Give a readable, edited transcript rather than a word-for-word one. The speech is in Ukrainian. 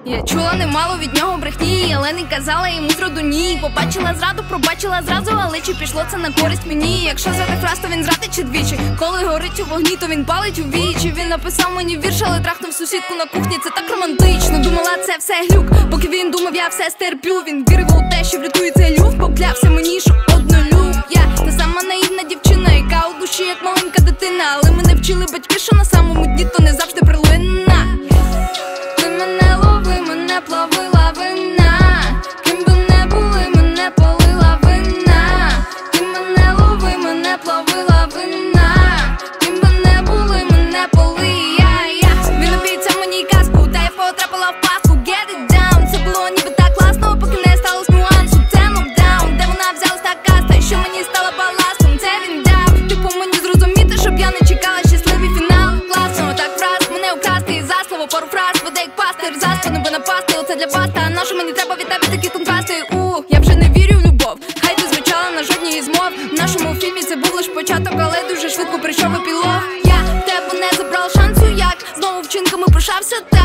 Я чула немало від нього брехні, але не казала йому зроду ні. Побачила зраду, пробачила зразу, але чи пішло це на користь мені? Якщо зрадив раз, то він зрадить чи двічі. Коли горить у вогні, то він палить у вічі. Він написав мені вірш, але трахнув сусідку на кухні. Це так романтично, думала це все глюк. Поки він думав, я все стерплю. Він вірив у те, що врятує цей люфт. Поклявся мені, що однолюб. Я та сама наївна дівчина, яка у душі як маленька дитина. Але мене вчили батьки, що на самому дні то не завжди прилинна. Ти мене лови, мене плави лавина. Ким би не були, мене полила вина. Ти мене лови, мене плави лавина. Ким би не були, мене полия. Він обіцяв мені казку, та я потрапила в пастку. Get it down, це було ніби так класно, поки не сталось нюансу. Це нокдаун, де вона взялась та каста, що мені стала баластом. Це він дав, типу мені зрозуміти, щоб я не чекала щасливий фінал. Класно, так враз, мене украсти і за слово пару фраз. Веде як пастир, заспану би напасти, оце для вас. Та на що мені треба від тебе такі контрасти? Я вже не вірю в любов, хай ти звучала на жодній із мов. В нашому фільмі це був лиш початок, але дуже швидко прийшов епілог. Я тебе не забрала шансу, як знову вчинками пишався.